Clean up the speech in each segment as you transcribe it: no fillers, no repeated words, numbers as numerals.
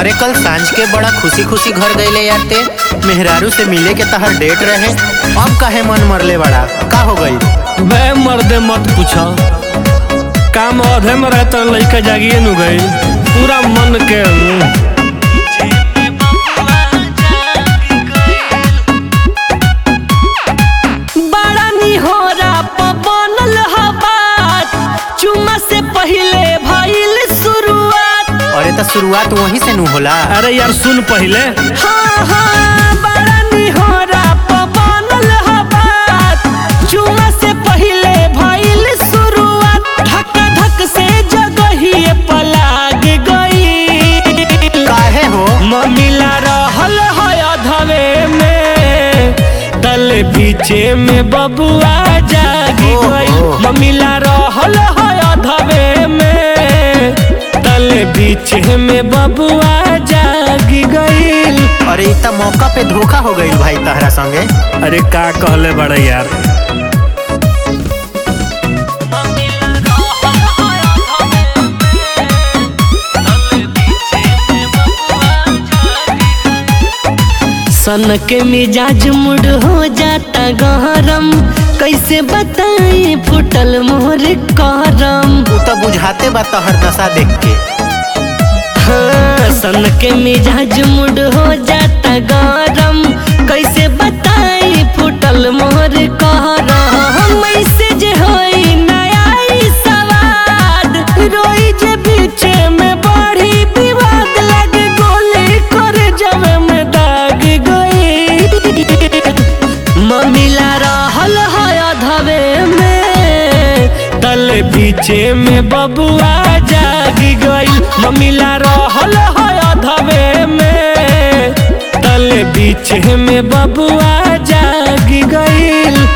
अरे कल सांझ के बड़ा खुशी खुशी घर गईले यार ते मेहरारू से मिले के तहर डेट रहे, अब काहे मन मरले बड़ा, का हो गई? बे मर्दे मत पूछो, काम अधे में रहता लड़का जागिए नु गई पूरा मन के बड़ा निहोरा बनल हबात चुम्मा से पहले भइल शुरुआत। अरे तो शुरुआत वहीं से नु होला। अरे यार सुन पहले, हाँ हाँ बड़ा निहोरा बनल हबात चुम्मा से पहले भइल शुरुआत। धक्का धक से जगहिए पलाग गई, काहे हो? मिला रहल है अधवे में तल बीचे में बबुआ जागी गई। मिला रहल है अधवे में तल बीचे में बबुआ जागी गई। अरे इतना मौका पे धोखा हो गई भाई तहरा संगे। अरे का कहले बड़ा यार, सन के मिजाज मुड़ हो जाता गहरम, कैसे बताएं फुटल मोर करम। तू तो बुझाते बा तहर दशा देख के। हाँ, सन के मिजाज मुड़ हो जाता गरम, कैसे बताई फुटल मोर करम। ऐसे जे होई नया सवाद रोई जे बीचे में बढ़ी विवाद, लगे गोली कर जवे में दाग गई। मिला रहल है अधवे में तल बीचे में बबुआ जागी गई। मिला रहल है अधवे में तल बीचे में बबुआ जागी गई।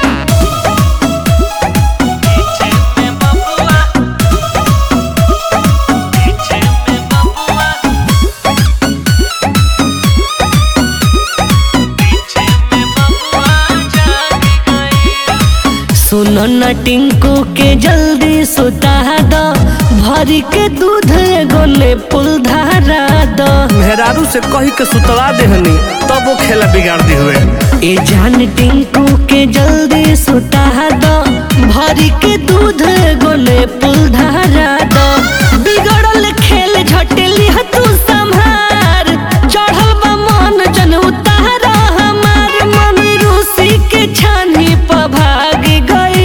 सुनो न टिंकू के जल्दी सुता दो, भरी के दूध एगो ने पुल धारा दो। मेहरारू से कही के सुतवा देहनी तब वो खेला बिगाड़ दी हुए। ए जान टिंकू के जल्दी सुता दो, भरी के दूध एगो ने पुल धारा दो। बिगड़ल खेल झटेली तू संभार, चढ़ल बा मन जन उतारा हमार। मन रूसी के छानी पर भाग गई।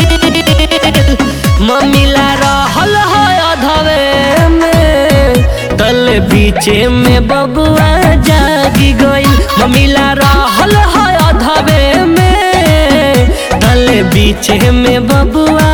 मिला रहल है अधवे में तल बीचे में बबुआ जागी गई। मिला रहल है अधवे में तल बीचे में बबुआ